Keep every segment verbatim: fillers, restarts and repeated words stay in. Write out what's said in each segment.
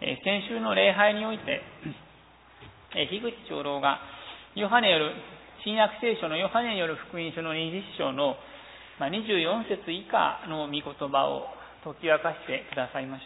えー、先週の礼拝において、えー、樋口長老がヨハネによる新約聖書のヨハネによる福音書のにじゅっ章のにじゅうよん節以下の御言葉を解き明かしてくださいました。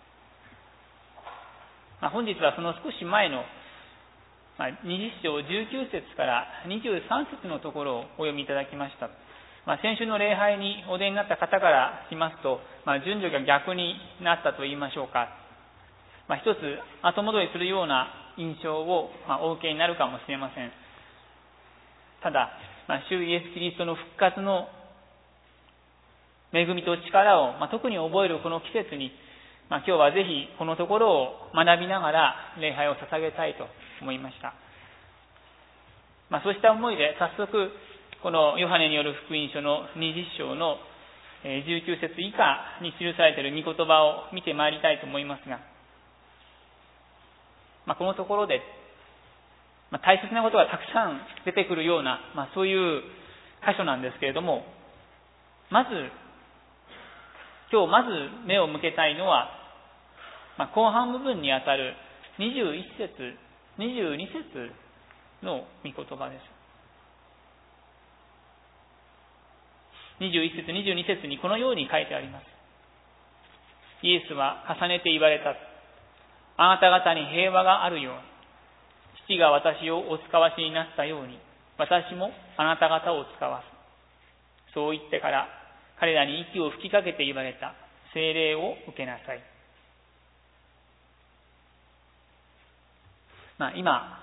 まあ、本日はその少し前のにじゅっ章じゅうきゅう節からにじゅうさん節のところをお読みいただきました。まあ、先週の礼拝にお出になった方からしますと、まあ、順序が逆になったと言いましょうか、まあ、一つ後戻りするような印象を、まあ、お受けになるかもしれません。ただ、まあ、主イエス・キリストの復活の恵みと力を、まあ、特に覚えるこの季節に、まあ、今日はぜひこのところを学びながら礼拝を捧げたいと思いました。まあ、そうした思いで早速このヨハネによる福音書のにじゅっ章のじゅうきゅう節以下に記されている御言葉を見てまいりたいと思いますが、まあ、このところで、まあ、大切なことがたくさん出てくるような、まあ、そういう箇所なんですけれども、まず今日まず目を向けたいのは、まあ、後半部分にあたるにじゅういち節、にじゅうに節の御言葉です。にじゅういち節、にじゅうに節にこのように書いてあります。イエスは重ねて言われた。あなた方に平和があるように、父が私をお使わしになったように、私もあなた方を使わす。そう言ってから、彼らに息を吹きかけて言われた。聖霊を受けなさい。まあ、今、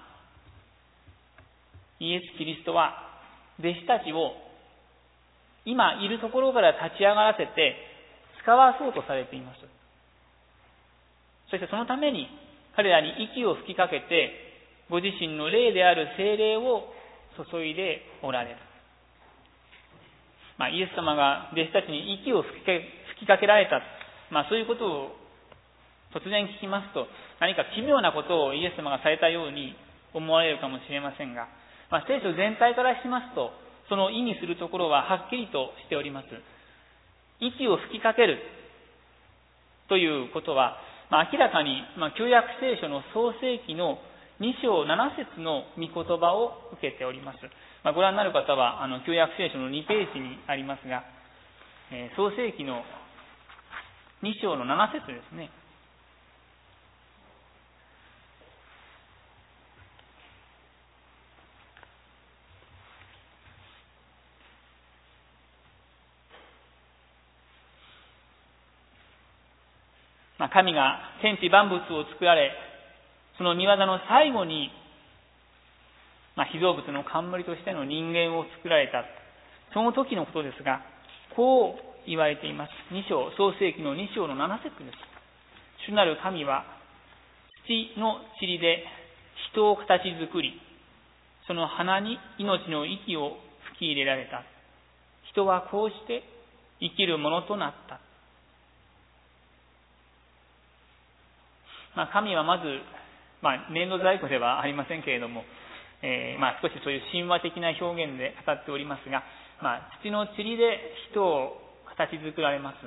イエス・キリストは弟子たちを今いるところから立ち上がらせて使わそうとされています。そしてそのために彼らに息を吹きかけてご自身の霊である聖霊を注いでおられる。まあ、イエス様が弟子たちに息を吹きかけ、吹きかけられた、まあ、そういうことを突然聞きますと、何か奇妙なことをイエス様がされたように思われるかもしれませんが、まあ、聖書全体からしますと、その意味するところははっきりとしております。息を吹きかけるということは、まあ、明らかに、まあ、旧約聖書の創世記のに章なな節の御言葉を受けております。まあ、ご覧になる方は、あの、旧約聖書のにページにありますが、えー、創世記のに章のなな節ですね。まあ、神が天地万物を作られ、その御業の最後に、まあ、被造物の冠としての人間を作られた。その時のことですが、こう言われています。に章、創世記のに章のなな節です。主なる神は、土の塵で人を形作り、その鼻に命の息を吹き入れられた。人はこうして生きるものとなった。まあ、神はまず、まあ、粘土細工ではありませんけれども、えー、まあ少しそういう神話的な表現で語っておりますが、まあ、土の塵で人を形作られます。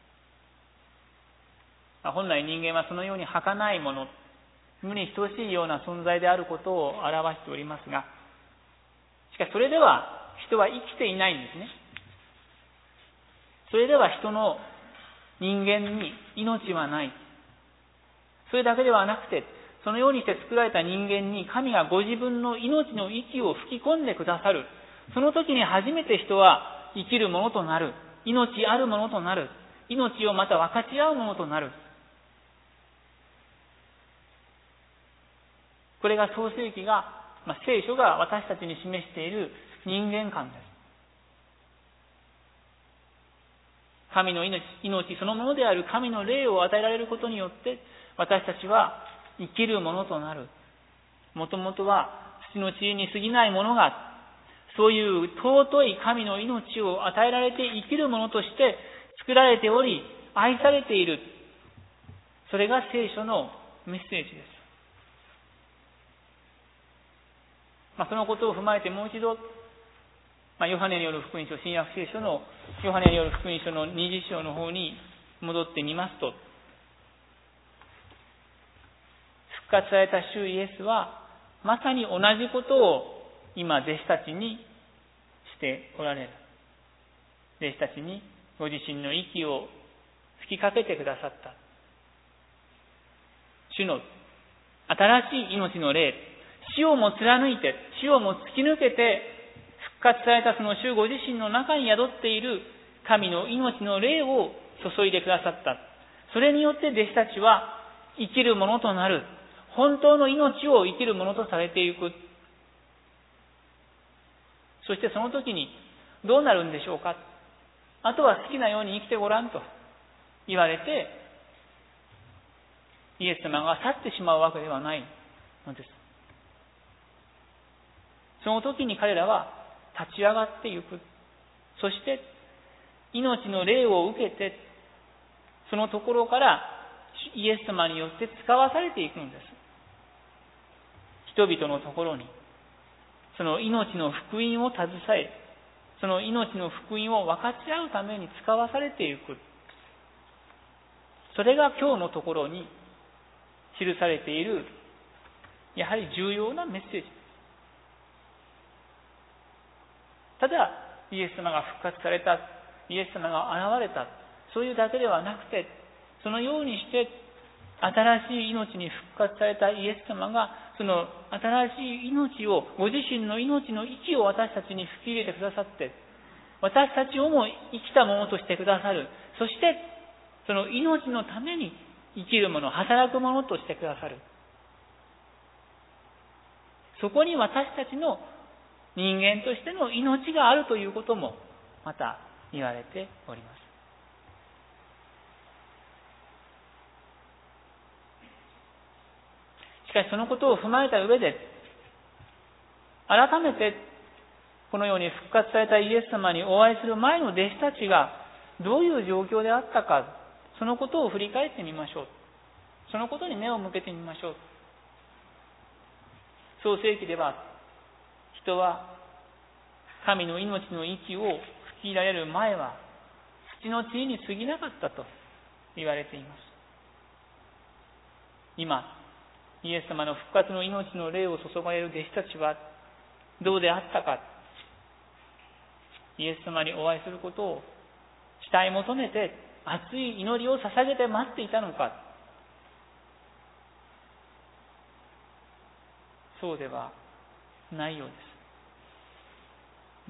まあ、本来人間はそのように儚いもの、無に等しいような存在であることを表しておりますが、しかしそれでは人は生きていないんですね。それでは人の人間に命はない。それだけではなくて、そのようにして作られた人間に神がご自分の命の息を吹き込んでくださる。その時に初めて人は生きるものとなる。命あるものとなる。命をまた分かち合うものとなる。これが創世記が、まあ、聖書が私たちに示している人間観です。神の命、命そのものである神の霊を与えられることによって、私たちは生きるものとなる。もともとは土の塵に過ぎないものが、そういう尊い神の命を与えられて生きるものとして作られており、愛されている。それが聖書のメッセージです。まあ、そのことを踏まえてもう一度、まあ、ヨハネによる福音書、新約聖書のヨハネによる福音書のにじゅっ章の方に戻ってみますと、 復活された主イエスは、まさに同じことを今弟子たちにしておられる。弟子たちにご自身の息を吹きかけてくださった。主の新しい命の霊、死をも貫いて、死をも突き抜けて復活されたその主ご自身の中に宿っている神の命の霊を注いでくださった。それによって弟子たちは生きるものとなる。本当の命を生きるものとされていく。そしてその時にどうなるんでしょうか。あとは好きなように生きてごらんと言われて、イエス様が去ってしまうわけではないのです。その時に彼らは立ち上がっていく。そして命の霊を受けて、そのところからイエス様によって使わされていくのです。人々のところにその命の福音を携え、その命の福音を分かち合うために使わされていく。それが今日のところに記されている、やはり重要なメッセージです。ただイエス様が復活された、イエス様が現れた、そういうだけではなくて、そのようにして新しい命に復活されたイエス様が、その新しい命を、ご自身の命の息を私たちに吹き入れてくださって、私たちをも生きたものとしてくださる。そしてその命のために生きるもの、働くものとしてくださる。そこに私たちの人間としての命があるということもまた言われております。しかしそのことを踏まえた上で、改めてこのように復活されたイエス様にお会いする前の弟子たちがどういう状況であったか、そのことを振り返ってみましょう。そのことに目を向けてみましょう。創世記では、人は神の命の息を吹き入れられる前は土の塵に過ぎなかったと言われています。今イエス様の復活の命の霊を注がれる弟子たちはどうであったか。イエス様にお会いすることを期待求めて熱い祈りを捧げて待っていたのか。そうではないようです。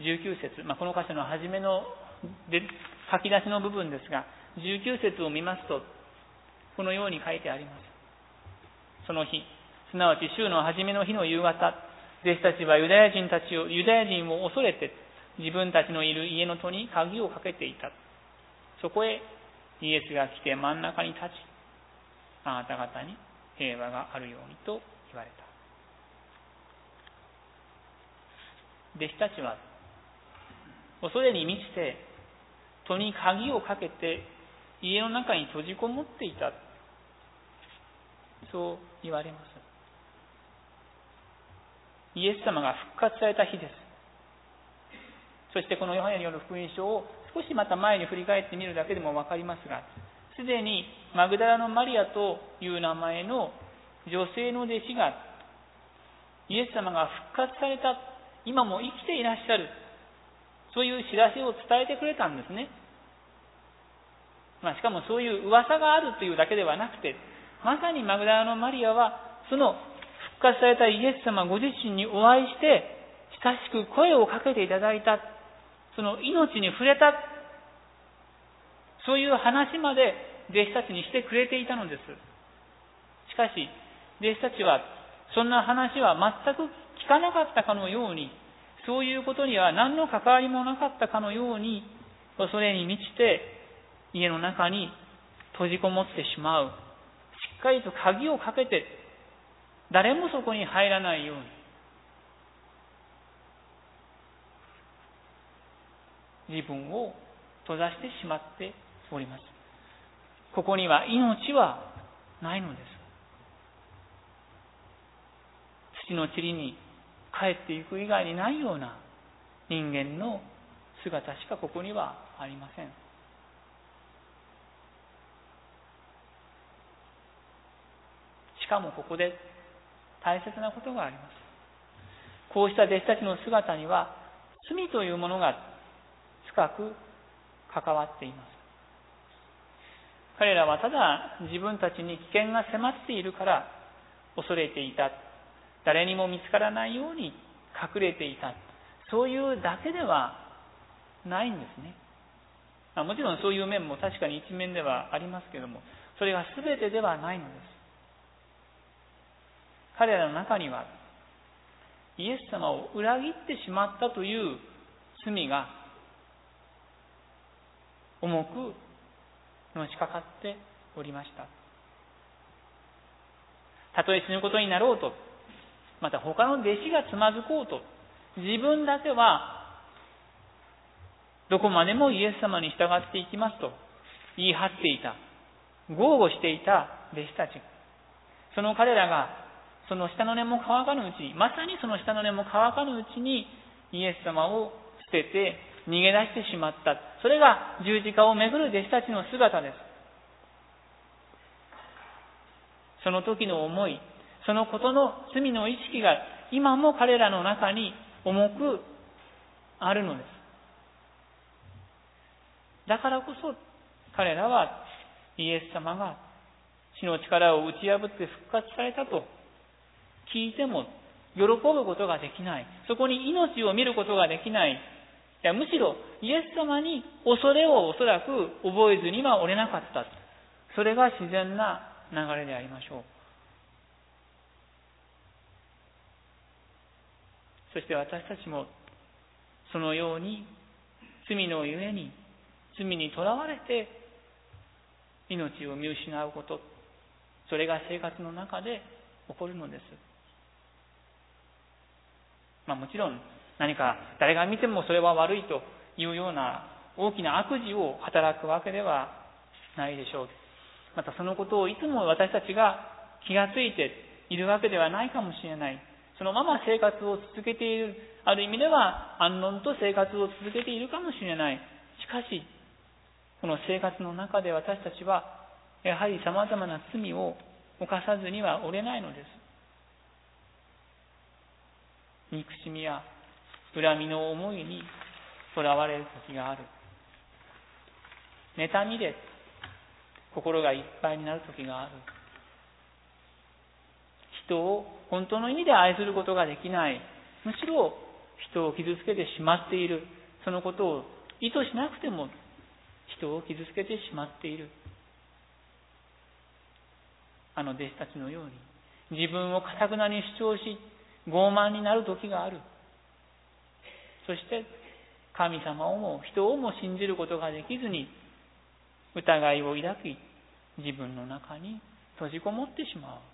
じゅうきゅう節、まあ、この箇所の初めので書き出しの部分ですが、じゅうきゅう節を見ますとこのように書いてあります。その日、すなわち週の初めの日の夕方、弟子たちはユダヤ人たちをユダヤ人を恐れて自分たちのいる家の戸に鍵をかけていた。そこへイエスが来て真ん中に立ち、あなた方に平和があるようにと言われた。弟子たちは恐れに満ちて戸に鍵をかけて家の中に閉じこもっていた、そう言われます。イエス様が復活された日です。そしてこのヨハネによる福音書を少しまた前に振り返ってみるだけでも分かりますが、すでにマグダラのマリアという名前の女性の弟子がイエス様が復活された、今も生きていらっしゃる、そういう知らせを伝えてくれたんですね。まあ、しかもそういう噂があるというだけではなくて、まさにマグダラのマリアはその復活されたイエス様ご自身にお会いして親しく声をかけていただいた、その命に触れた、そういう話まで弟子たちにしてくれていたのです。しかし弟子たちはそんな話は全く聞かなかったかのように、そういうことには何の関わりもなかったかのように、恐れに満ちて家の中に閉じこもってしまう。しっかりと鍵をかけて誰もそこに入らないように自分を閉ざしてしまっております。ここには命はないのです。土の塵に帰っていく以外にないような人間の姿しかここにはありません。ししかもここで大切なことがあります。こうした弟子たちの姿には罪というものが深く関わっています。彼らはただ自分たちに危険が迫っているから恐れていた。誰にも見つからないように隠れていた。そういうだけではないんですね。もちろんそういう面も確かに一面ではありますけれども、それが全てではないのです。彼らの中にはイエス様を裏切ってしまったという罪が重くのしかかっておりました。たとえ死ぬことになろうと、また他の弟子がつまずこうと、自分だけはどこまでもイエス様に従っていきますと言い張っていた、豪語していた弟子たち。その彼らがその下の根も乾かぬうちに、まさにその下の根も乾かぬうちにイエス様を捨てて逃げ出してしまった。それが十字架をめぐる弟子たちの姿です。その時の思い、そのことの罪の意識が今も彼らの中に重くあるのです。だからこそ彼らはイエス様が死の力を打ち破って復活されたと聞いても喜ぶことができない。そこに命を見ることができない。いや、むしろイエス様に恐れをおそらく覚えずにはおれなかった。それが自然な流れでありましょう。そして私たちもそのように罪のゆえに、罪にとらわれて命を見失うこと、それが生活の中で起こるのです。まあもちろん何か誰が見てもそれは悪いというような大きな悪事を働くわけではないでしょう。またそのことをいつも私たちが気がついているわけではないかもしれない。そのまま生活を続けている、ある意味では安穏と生活を続けているかもしれない。しかしこの生活の中で私たちはやはり様々な罪を犯さずにはおれないのです。憎しみや恨みの思いにとらわれる時がある。妬みで心がいっぱいになる時がある。人を本当の意味で愛することができない。むしろ人を傷つけてしまっている。そのことを意図しなくても人を傷つけてしまっている。あの弟子たちのように自分を堅くなに主張し傲慢になる時がある。そして神様をも人をも信じることができずに疑いを抱き自分の中に閉じこもってしまう。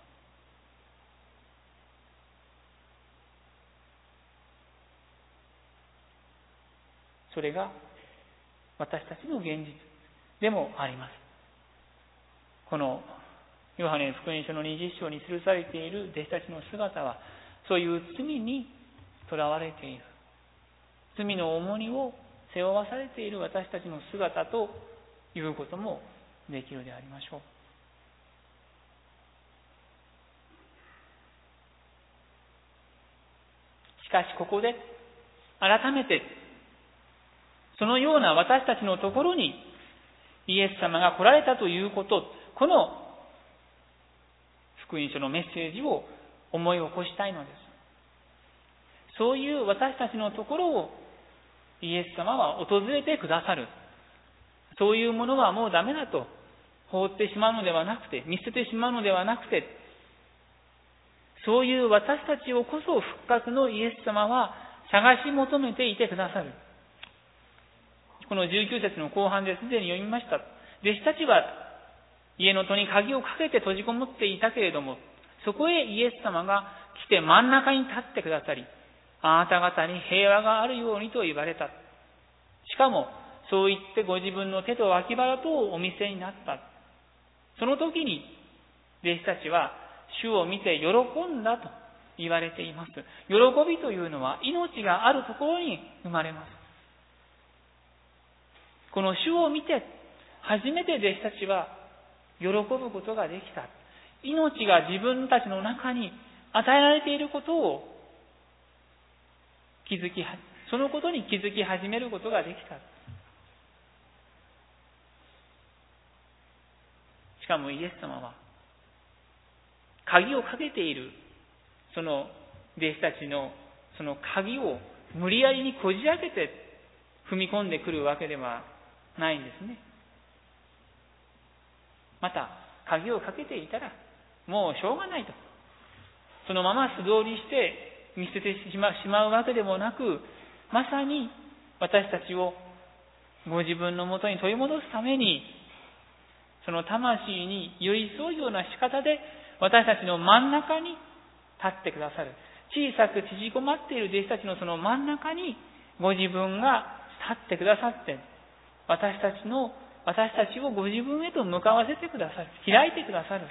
それが私たちの現実でもあります。このヨハネ福音書のにじゅっ章に記されている弟子たちの姿はそういう罪にとらわれている、罪の重荷を背負わされている私たちの姿ということもできるでありましょう。しかしここで改めてそのような私たちのところにイエス様が来られたということ、この福音書のメッセージを思い起こしたいのです。そういう私たちのところをイエス様は訪れてくださる。そういうものはもうダメだと放ってしまうのではなくて、見捨ててしまうのではなくて、そういう私たちをこそ復活のイエス様は探し求めていてくださる。このじゅうきゅう節の後半ですでに読みました。弟子たちは家の戸に鍵をかけて閉じこもっていたけれども、そこへイエス様が来て真ん中に立ってくださり、あなた方に平和があるようにと言われた。しかもそう言ってご自分の手と脇腹とをお見せになった。その時に弟子たちは主を見て喜んだと言われています。喜びというのは命があるところに生まれます。この主を見て初めて弟子たちは喜ぶことができた。 命が自分たちの中に与えられていることを気づき、そのことに気づき始めることができた。しかもイエス様は、鍵をかけている、その弟子たちのその鍵を無理やりにこじ開けて踏み込んでくるわけではないんですね。また、鍵をかけていたら、もうしょうがないと。そのまま素通りして見捨ててしまうわけでもなく、まさに私たちをご自分のもとに取り戻すために、その魂に寄り添うような仕方で私たちの真ん中に立ってくださる。小さく縮こまっている弟子たちのその真ん中にご自分が立ってくださって、私たちの、私たちをご自分へと向かわせてくださる。開いてくださる。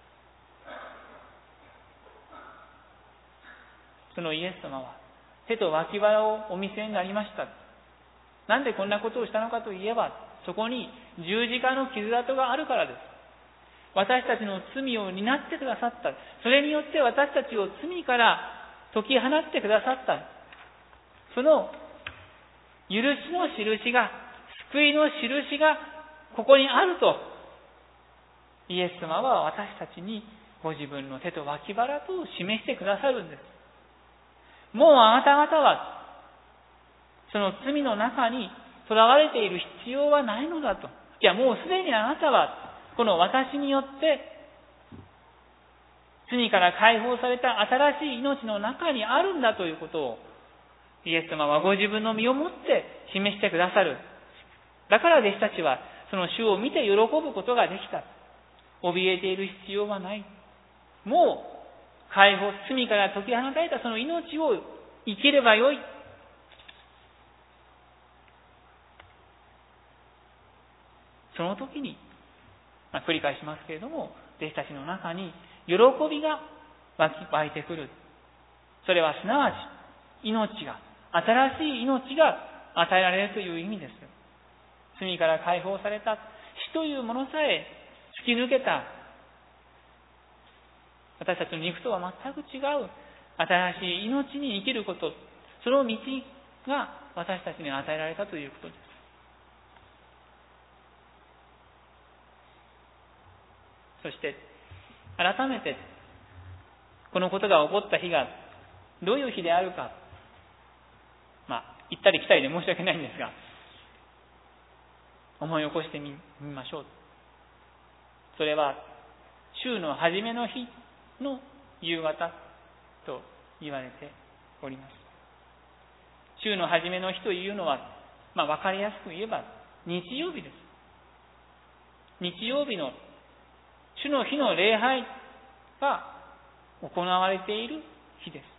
そのイエス様は手と脇腹をお見せになりました。なんでこんなことをしたのかといえば、そこに十字架の傷跡があるからです。私たちの罪を担ってくださった。それによって私たちを罪から解き放ってくださった。その許しの印が、救いの印がここにあると、イエス様は私たちにご自分の手と脇腹と示してくださるんです。もうあなた方はその罪の中に囚われている必要はないのだと。いや、もうすでにあなたはこの私によって罪から解放された新しい命の中にあるんだということをイエス様はご自分の身をもって示してくださる。だから弟子たちはその主を見て喜ぶことができた。怯えている必要はない。もう解放、罪から解き放たれたその命を生きればよい。その時に、まあ、繰り返しますけれども、弟子たちの中に喜びが湧いてくる。それはすなわち命が、新しい命が与えられるという意味です。罪から解放された死というものさえ突き抜けた、私たちの肉とは全く違う新しい命に生きること、その道が私たちに与えられたということです。そして改めてこのことが起こった日がどういう日であるか、まあ行ったり来たりで申し訳ないんですが、思い起こしてみましょう。それは週の初めの日の夕方と言われております。週の初めの日というのは、まあ分かりやすく言えば日曜日です。日曜日の主の日の礼拝が行われている日です。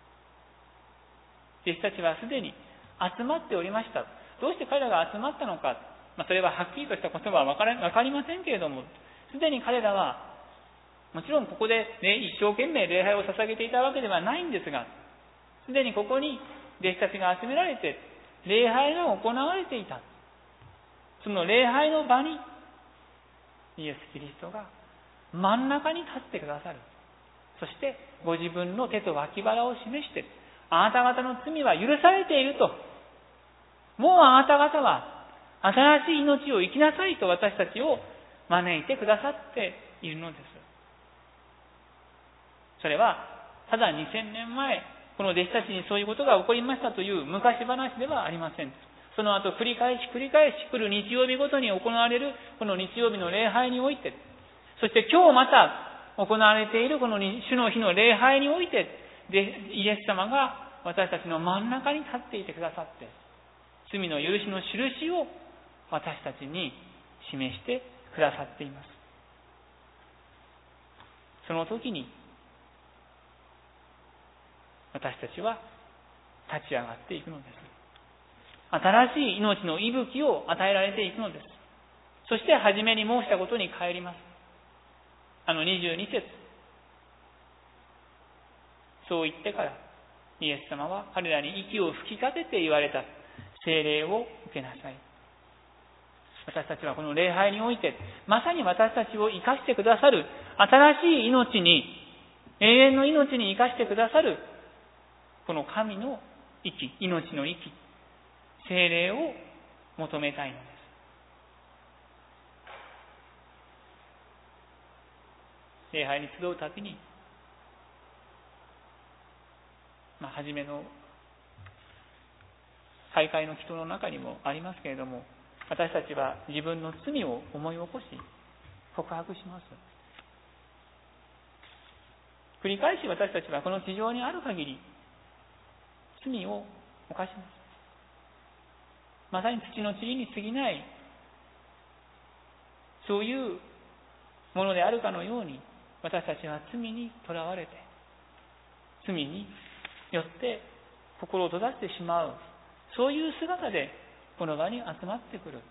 弟子たちはすでに集まっておりました。どうして彼らが集まったのか、まあ、それははっきりとしたことは分かりませんけれども、すでに彼らはもちろんここで、ね、一生懸命礼拝を捧げていたわけではないんですが、すでにここに弟子たちが集められて礼拝が行われていた。その礼拝の場にイエス・キリストが真ん中に立ってくださる。そしてご自分の手と脇腹を示して、あなた方の罪は許されていると、もうあなた方は新しい命を生きなさいと私たちを招いてくださっているのです。それはただにせんねんまえこの弟子たちにそういうことが起こりましたという昔話ではありません。その後繰り返し繰り返し来る日曜日ごとに行われるこの日曜日の礼拝において、そして今日また行われているこの主の日の礼拝において、イエス様が私たちの真ん中に立っていてくださって、罪の許しの印を私たちに示してくださっています。その時に私たちは立ち上がっていくのです。新しい命の息吹を与えられていくのです。そして初めに申したことに帰ります。あのにじゅうに節、そう言ってからイエス様は彼らに息を吹きかけて言われた。聖霊を受けなさい。 私たちはこの礼拝において、まさに私たちを生かしてくださる、新しい命に、永遠の命に生かしてくださる、この神の息、命の息、聖霊を求めたいのです。礼拝に集うたびに、まあ、初めの大会の祈祷の中にもありますけれども、私たちは自分の罪を思い起こし、告白します。繰り返し私たちはこの地上にある限り、罪を犯します。まさに土の塵に過ぎない、そういうものであるかのように、私たちは罪にとらわれて、罪によって心を閉ざしてしまう、そういう姿でこの場に集まってくる。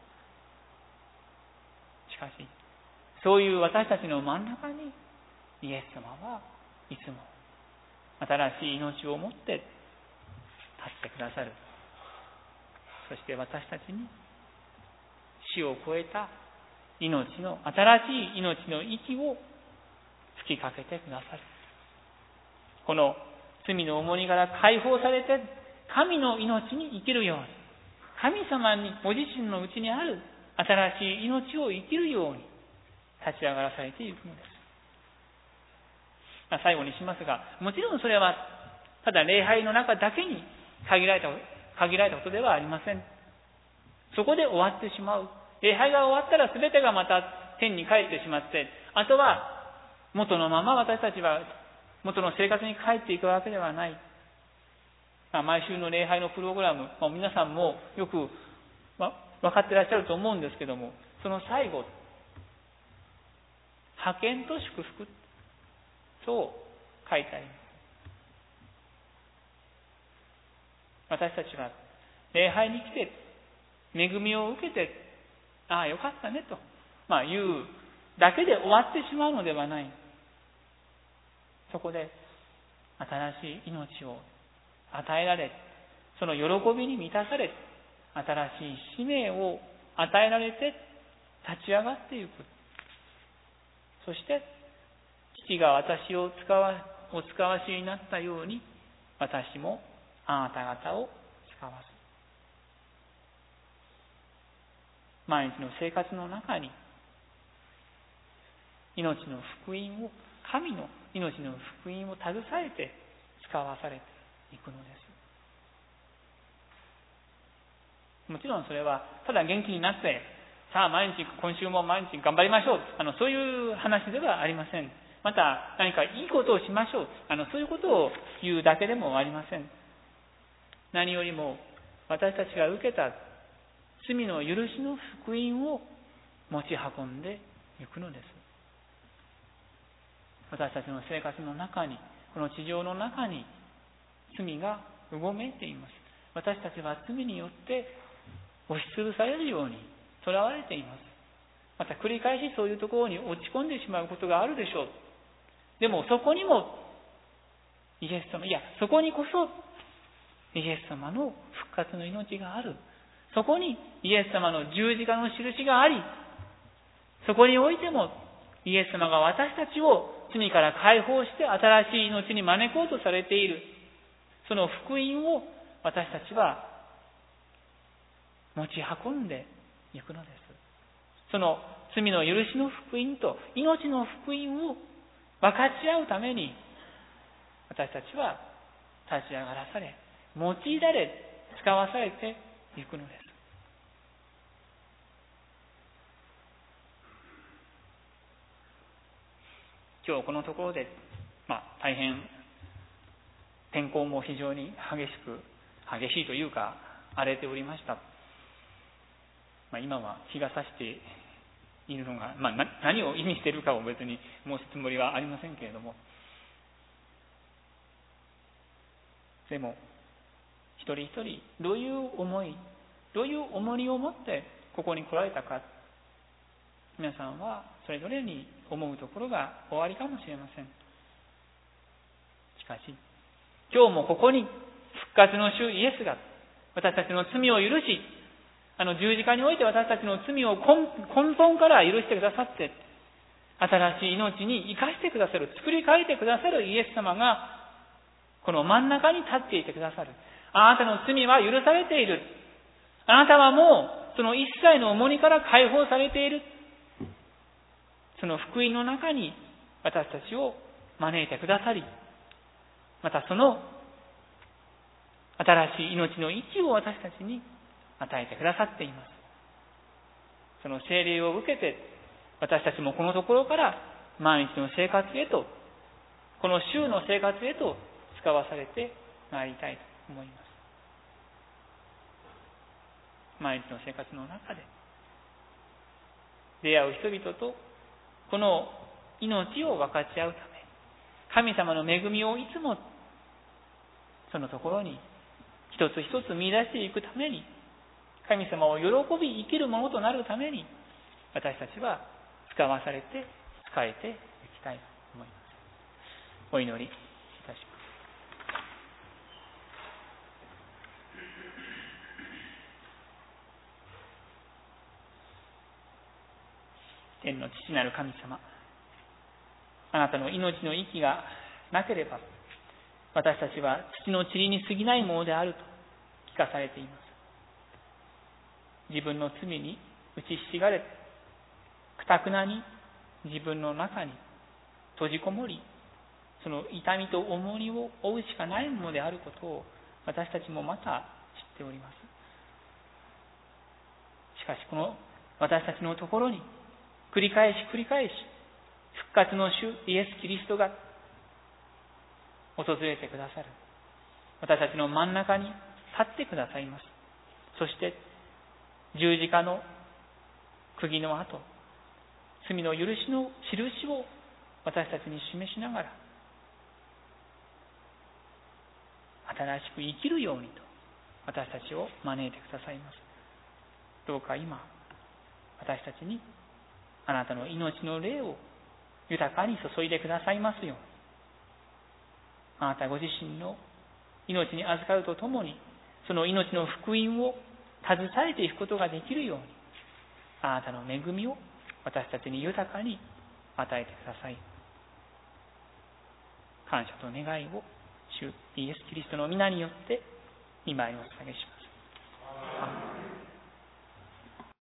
しかし、そういう私たちの真ん中にイエス様はいつも新しい命を持って立ってくださる。そして私たちに死を超えた命の、新しい命の息を吹きかけてくださる。この罪の重荷から解放されて神の命に生きるように、神様にご自身のうちにある新しい命を生きるように立ち上がらされていくのです。まあ、最後にしますが、もちろんそれはただ礼拝の中だけに限られた、限られたことではありません。そこで終わってしまう。礼拝が終わったら全てがまた天に帰ってしまって、あとは元のまま私たちは元の生活に帰っていくわけではない。まあ、毎週の礼拝のプログラム、まあ、皆さんもよくわ分かっていらっしゃると思うんですけども、その最後、派遣と祝福、そう書いてあります。私たちは礼拝に来て恵みを受けて、ああよかったねと、まあ、言うだけで終わってしまうのではない。そこで新しい命を与えられ、その喜びに満たされ、新しい使命を与えられて立ち上がっていく。そして父が私を使わお使わしになったように、私もあなた方を使わす。毎日の生活の中に命の福音を、神の命の福音を携えて使わされていくのです。もちろんそれはただ元気になって、さあ毎日、今週も毎日頑張りましょう、あのそういう話ではありません。また何かいいことをしましょう、あのそういうことを言うだけでもありません。何よりも私たちが受けた罪の許しの福音を持ち運んでいくのです。私たちの生活の中に、この地上の中に罪がうごめいています。私たちは罪によって押しつぶされるように囚われています。また繰り返しそういうところに落ち込んでしまうことがあるでしょう。でもそこにもイエス様、いやそこにこそイエス様の復活の命がある。そこにイエス様の十字架の印があり、そこにおいてもイエス様が私たちを罪から解放して新しい命に招こうとされている。その福音を私たちは持ち運んでいくのです。その罪の許しの福音と命の福音を分かち合うために、私たちは立ち上がらされ、用いられ、使わされていくのです。今日このところで、まあ、大変天候も非常に激しく激しいというか荒れておりました。まあ、今は日が差しているのが、まあ、何を意味しているかを別に申すつもりはありませんけれども、でも一人一人どういう思い、どういう重荷を持ってここに来られたか、皆さんはそれぞれに思うところがおありかもしれません。しかし今日もここに復活の主イエスが私たちの罪を許し、 あの十字架において私たちの罪を根本から許してくださって、新しい命に生かしてくださる、作り変えてくださるイエス様が、この真ん中に立っていてくださる。あなたの罪は許されている。あなたはもう、その一切の重荷から解放されている。その福音の中に私たちを招いてくださり、またその新しい命の息を私たちに与えてくださっています。その聖霊を受けて、私たちもこのところから毎日の生活へと、この週の生活へと使わされてまいりたいと思います。毎日の生活の中で出会う人々とこの命を分かち合うため、神様の恵みをいつもそのところに一つ一つ見出していくために、神様を喜び生きるものとなるために、私たちは使わされて使えていきたいと思います。お祈りいたします。天の父なる神様、あなたの命の息がなければ私たちは土の塵に過ぎないものであると聞かされています。自分の罪に打ちひしがれて、くたくなに自分の中に閉じこもり、その痛みと重荷を負うしかないものであることを私たちもまた知っております。しかしこの私たちのところに繰り返し繰り返し復活の主イエス・キリストが訪れてくださる。私たちの真ん中に立ってくださいます。そして十字架の釘の跡、罪の許しの印を私たちに示しながら、新しく生きるようにと私たちを招いてくださいます。どうか今私たちにあなたの命の霊を豊かに注いでくださいますように、あなたご自身の命に預かるとともに、その命の福音を携えていくことができるように、あなたの恵みを私たちに豊かに与えてください。感謝と願いを主イエス・キリストの皆によって御前にお捧げします。